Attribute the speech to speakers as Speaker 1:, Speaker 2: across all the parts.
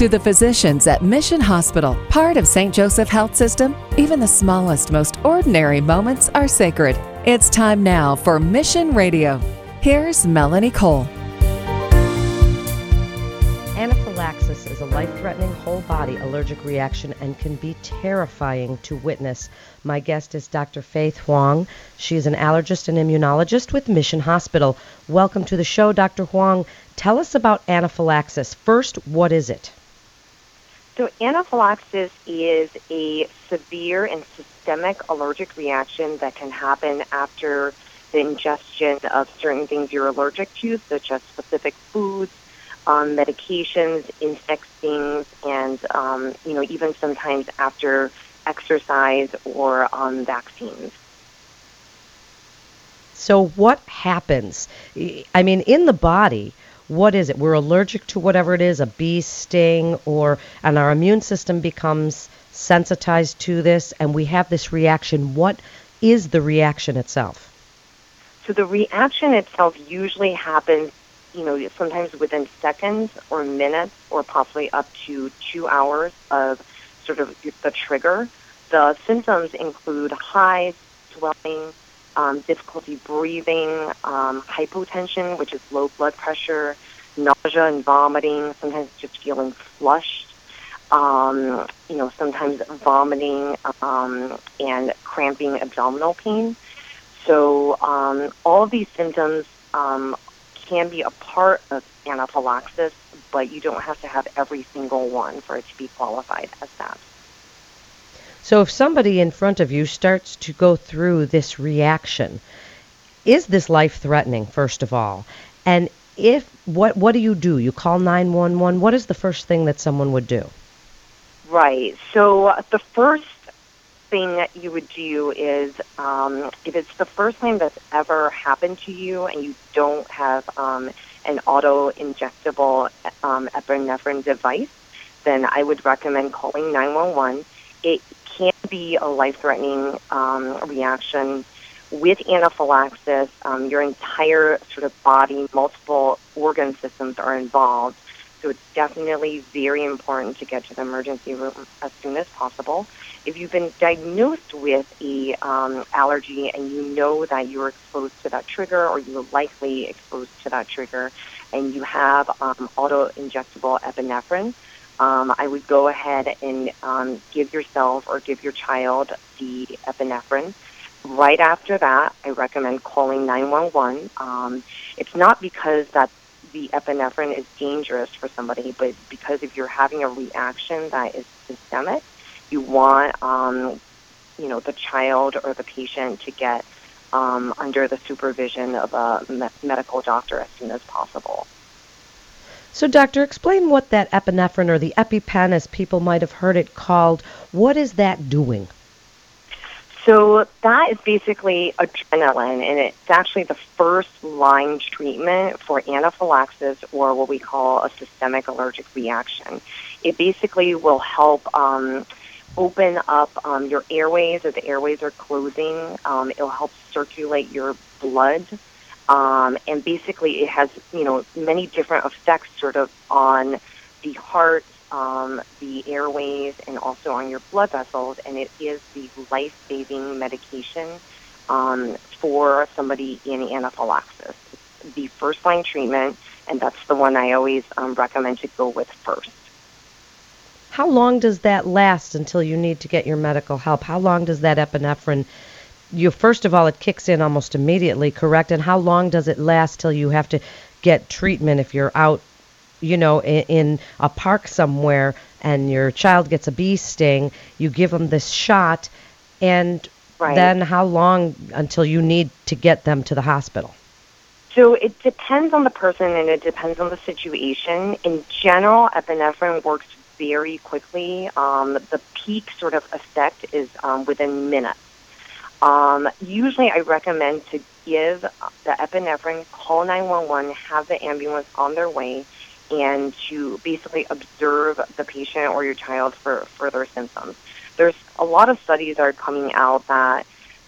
Speaker 1: To the physicians at Mission Hospital, part of St. Joseph Health System, even the smallest, most ordinary moments are sacred. It's time now for Mission Radio. Here's Melanie Cole.
Speaker 2: Anaphylaxis is a life-threatening whole-body allergic reaction and can be terrifying to witness. My guest is Dr. Faith Huang. She is an allergist and immunologist with Mission Hospital. Welcome to the show, Dr. Huang. Tell us about anaphylaxis. First, what is it?
Speaker 3: So anaphylaxis is a severe and systemic allergic reaction that can happen after the ingestion of certain things you're allergic to, such as specific foods, medications, insect stings, and even sometimes after exercise or vaccines.
Speaker 2: So what happens? I mean, in the body, what is it? We're allergic to whatever it is, a bee sting, and our immune system becomes sensitized to this, and we have this reaction. What is the reaction itself?
Speaker 3: So the reaction itself usually happens, sometimes within seconds or minutes or possibly up to 2 hours of sort of the trigger. The symptoms include hives, swelling, difficulty breathing, hypotension, which is low blood pressure, nausea and vomiting, sometimes just feeling flushed, sometimes vomiting and cramping abdominal pain. So all of these symptoms can be a part of anaphylaxis, but you don't have to have every single one for it to be qualified as that.
Speaker 2: So if somebody in front of you starts to go through this reaction, is this life-threatening, first of all? And what do? You call 911. What is the first thing that someone would do?
Speaker 3: Right. So the first thing that you would do is, if it's the first time that's ever happened to you and you don't have an auto-injectable epinephrine device, then I would recommend calling 911. It can be a life-threatening reaction. With anaphylaxis, your entire sort of body, multiple organ systems are involved. So it's definitely very important to get to the emergency room as soon as possible. If you've been diagnosed with a allergy and you know that you're exposed to that trigger or you're likely exposed to that trigger and you have auto-injectable epinephrine, I would go ahead and give yourself or give your child the epinephrine. Right after that, I recommend calling 911. It's not because that the epinephrine is dangerous for somebody, but because if you're having a reaction that is systemic, you want the child or the patient to get under the supervision of a medical doctor as soon as possible.
Speaker 2: So, doctor, explain what that epinephrine or the EpiPen, as people might have heard it called, what is that doing?
Speaker 3: So that is basically adrenaline, and it's actually the first-line treatment for anaphylaxis or what we call a systemic allergic reaction. It basically will help open up your airways, or the airways are closing. It'll help circulate your blood. And basically it has, many different effects sort of on the heart, the airways, and also on your blood vessels. And it is the life-saving medication for somebody in anaphylaxis. It's the first-line treatment, and that's the one I always recommend to go with first.
Speaker 2: How long does that last until you need to get your medical help? How long does that epinephrine, first of all, it kicks in almost immediately, correct? And how long does it last till you have to get treatment if you're out, in a park somewhere and your child gets a bee sting, you give them this shot, and
Speaker 3: right.
Speaker 2: Then how long until you need to get them to the hospital?
Speaker 3: So it depends on the person and it depends on the situation. In general, epinephrine works very quickly. The peak sort of effect is within minutes. Usually I recommend to give the epinephrine, call 911, have the ambulance on their way, and to basically observe the patient or your child for further symptoms. There's a lot of studies that are coming out that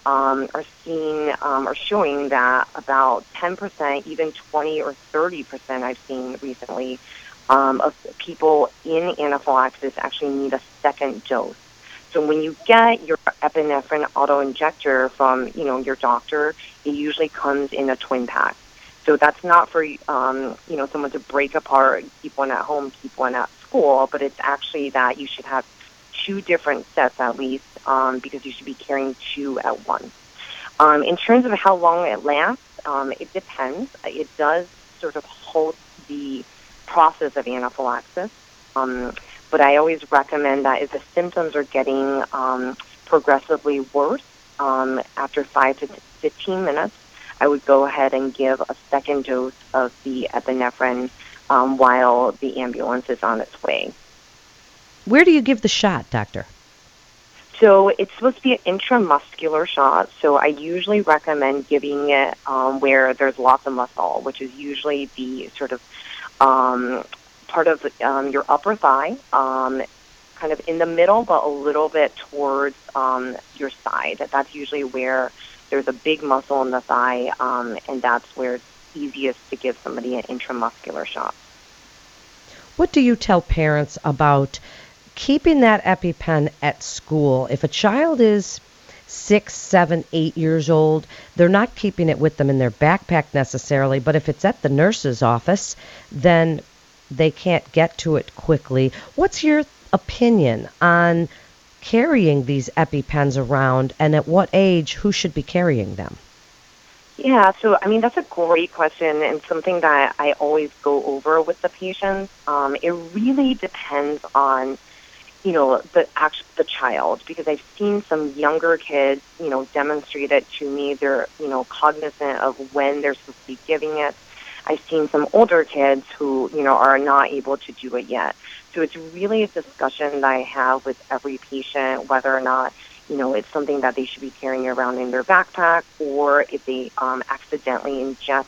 Speaker 3: are showing that about 10%, even 20 or 30% I've seen recently, of people in anaphylaxis actually need a second dose. So when you get your epinephrine auto-injector from, your doctor, it usually comes in a twin pack. So that's not for, someone to break apart, keep one at home, keep one at school, but it's actually that you should have two different sets at least, because you should be carrying two at once. In terms of how long it lasts, it depends. It does sort of halt the process of anaphylaxis. But I always recommend that if the symptoms are getting progressively worse, after 5 to 15 minutes, I would go ahead and give a second dose of the epinephrine while the ambulance is on its way.
Speaker 2: Where do you give the shot, doctor?
Speaker 3: So it's supposed to be an intramuscular shot, so I usually recommend giving it where there's lots of muscle, which is usually the sort of part of your upper thigh, kind of in the middle, but a little bit towards your side. That's usually where there's a big muscle in the thigh, and that's where it's easiest to give somebody an intramuscular shot.
Speaker 2: What do you tell parents about keeping that EpiPen at school? If a child is 6, 7, 8 years old, they're not keeping it with them in their backpack necessarily, but if it's at the nurse's office, then they can't get to it quickly. What's your opinion on carrying these EpiPens around, and at what age, who should be carrying them?
Speaker 3: Yeah, so that's a great question and something that I always go over with the patients. It really depends on the child, because I've seen some younger kids, demonstrate it to me. They're, cognizant of when they're supposed to be giving it. I've seen some older kids who, are not able to do it yet. So it's really a discussion that I have with every patient, whether or not, it's something that they should be carrying around in their backpack, or if they accidentally ingest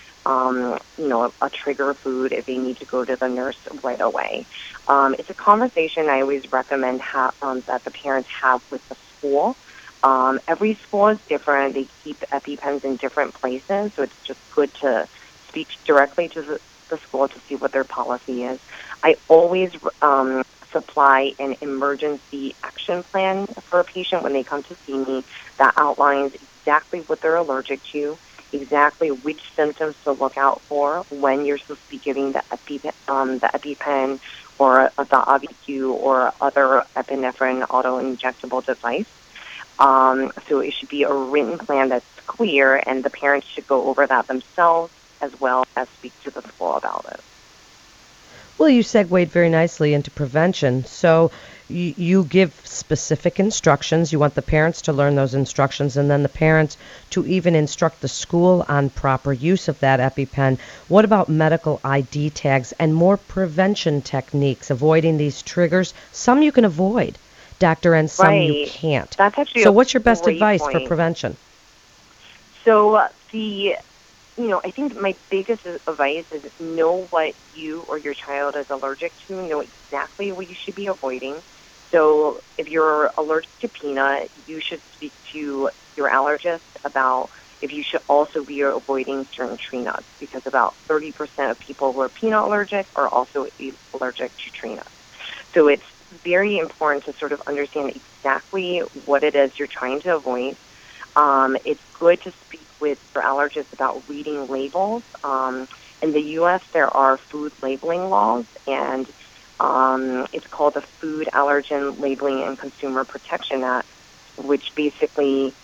Speaker 3: a trigger food, if they need to go to the nurse right away. It's a conversation I always recommend that the parents have with the school. Every school is different. They keep EpiPens in different places, so it's just good to speak directly to the school to see what their policy is. I always supply an emergency action plan for a patient when they come to see me that outlines exactly what they're allergic to, exactly which symptoms to look out for when you're supposed to be giving the EpiPen or the Auvi-Q or other epinephrine auto-injectable device. So it should be a written plan that's clear, and the parents should go over that themselves as well as speak to the school about it.
Speaker 2: Well, you segued very nicely into prevention. So you give specific instructions. You want the parents to learn those instructions, and then the parents to even instruct the school on proper use of that EpiPen. What about medical ID tags and more prevention techniques, avoiding these triggers? Some you can avoid, doctor, and some you can't.
Speaker 3: That's actually
Speaker 2: so what's your best advice
Speaker 3: point
Speaker 2: for prevention?
Speaker 3: So I think my biggest advice is know what you or your child is allergic to, know exactly what you should be avoiding. So if you're allergic to peanut, you should speak to your allergist about if you should also be avoiding certain tree nuts, because about 30% of people who are peanut allergic are also allergic to tree nuts. So it's very important to sort of understand exactly what it is you're trying to avoid. It's good to speak with your allergist about reading labels. In the U.S., there are food labeling laws, and it's called the Food Allergen Labeling and Consumer Protection Act, which basically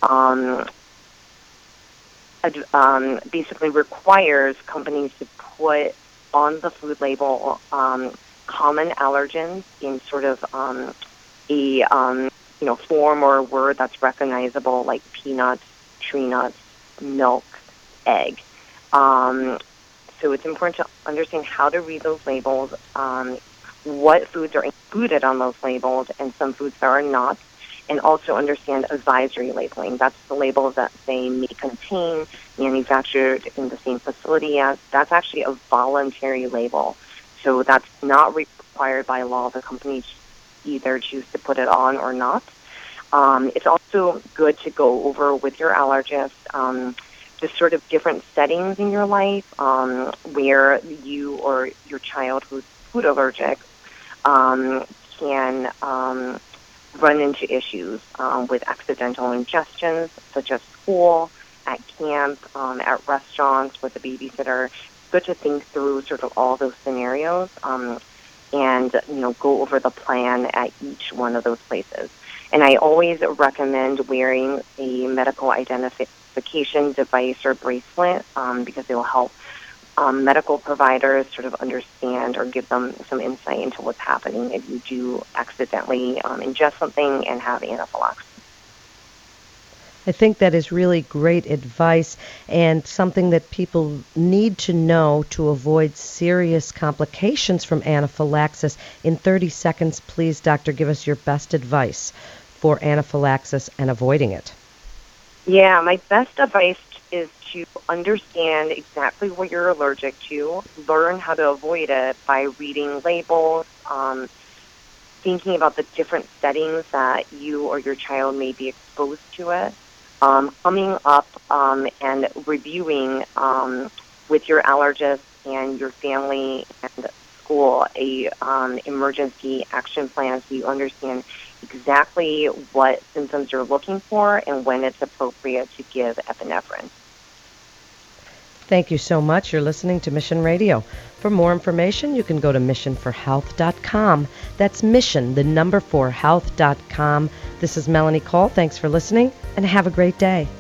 Speaker 3: requires companies to put on the food label common allergens in sort of a form or a word that's recognizable, like peanuts, tree nuts, milk, egg. So it's important to understand how to read those labels, what foods are included on those labels, and some foods that are not, and also understand advisory labeling. That's the labels that say may contain, manufactured in the same facility as. That's actually a voluntary label. So that's not required by law. The companies either choose to put it on or not. It's also good to go over with your allergist just sort of different settings in your life where you or your child who's food allergic can run into issues with accidental ingestions, such as school, at camp, at restaurants with a babysitter. Good to think through sort of all those scenarios and go over the plan at each one of those places. And I always recommend wearing a medical identification device or bracelet because it will help medical providers sort of understand or give them some insight into what's happening if you do accidentally ingest something and have anaphylaxis.
Speaker 2: I think that is really great advice and something that people need to know to avoid serious complications from anaphylaxis. In 30 seconds, please, doctor, give us your best advice for anaphylaxis and avoiding it.
Speaker 3: Yeah, my best advice is to understand exactly what you're allergic to, learn how to avoid it by reading labels, thinking about the different settings that you or your child may be exposed to it, coming up and reviewing with your allergist and your family and school a emergency action plan so you understand exactly what symptoms you're looking for and when it's appropriate to give epinephrine.
Speaker 2: Thank you so much. You're listening to Mission Radio. For more information, you can go to missionforhealth.com. That's mission, the number 4 health.com. This is Melanie Cole. Thanks for listening, and have a great day.